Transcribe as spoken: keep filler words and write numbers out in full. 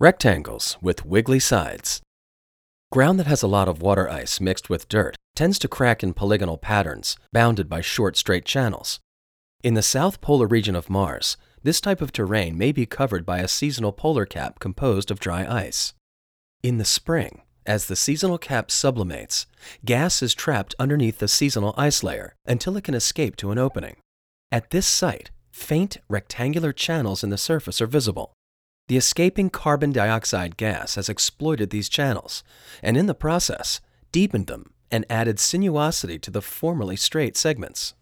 Rectangles with wiggly sides. Ground that has a lot of water ice mixed with dirt tends to crack in polygonal patterns, bounded by short, straight channels. In the south polar region of Mars, this type of terrain may be covered by a seasonal polar cap composed of dry ice. In the spring, as the seasonal cap sublimates, gas is trapped underneath the seasonal ice layer until it can escape to an opening. At this site, faint rectangular channels in the surface are visible. The escaping carbon dioxide gas has exploited these channels, and in the process, deepened them and added sinuosity to the formerly straight segments.